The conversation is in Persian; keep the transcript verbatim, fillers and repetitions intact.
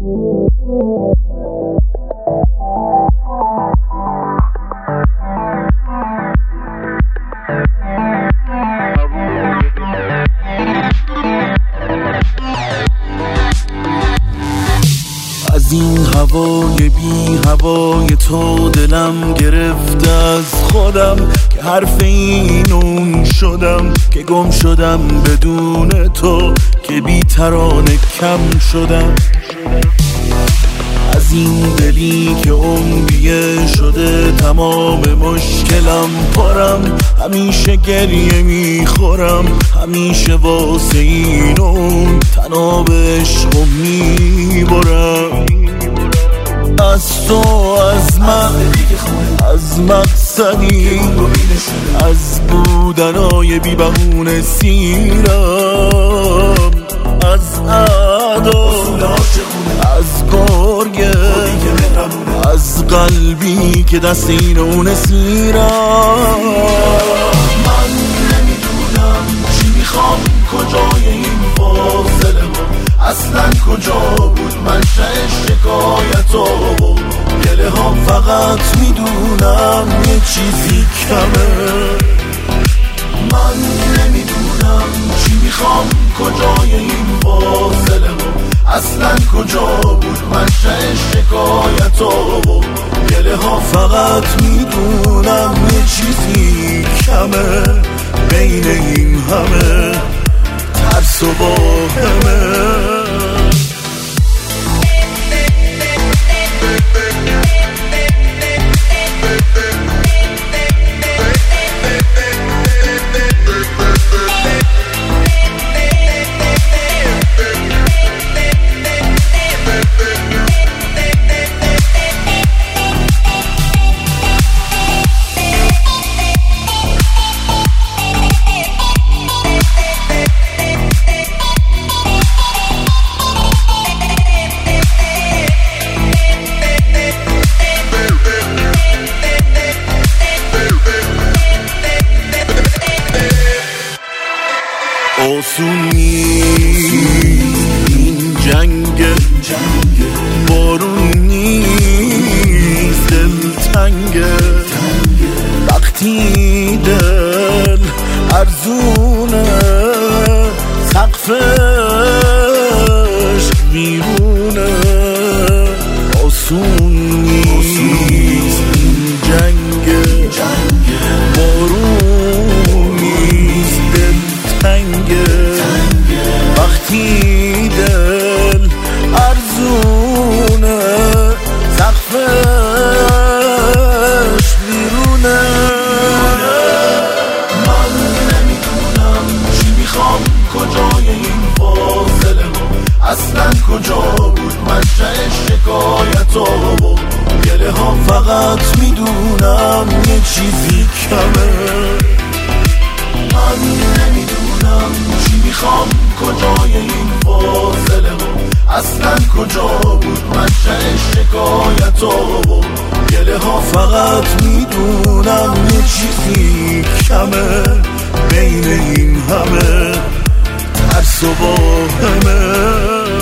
از این هوای بی هوای تو دلم گرفت از خودم، که حرف این اون شدم، که گم شدم بدون تو، که بی ترانه کم شدم. از این دلی که عمریه شده تمام مشکلم پرم، همیشه گریه میخورم، همیشه واسه این اون تناب عشقو میبرم. از تو، از من، از مقصدی، از بودنای بی بهونه سیرم، از ادا، از گرگه، از قلبی که دست این اون سیرم. من نمیدونم چی میخوام، کجای این فاصله ها، اصلا کجا بود منشأ شکایتو، گله ها. فقط میدونم یه چیزی کمه. من نمیدونم چی میخوام، کجای این فاصله ها، اصلا کجا بود منشأ شکایتو، گله ها. فقط میدونم یه چیزی کمه بین این همه ترس و واهمه. آسون نیست این جنگ، بارون نیست دلتنگه، وقتی دل ارزونه سقفش بیرونه. آسون نیست این جنگ، بارون نیست دلتنگه، وقتی دل ارزونه سقفش بیرونه. من نمیدونم چی میخوام، کجای این فاصله ها، اصلا کجا بود منشأ شکایتو، گله ها. فقط میدونم یه چیزی کمه. من نمیدونم چی میخوام، کجای این فاصله ها، اصلا کجا بود منشأ شکایتو، گله ها. فقط میدونم یه چیزی کمه بین این همه ترس و واهمه.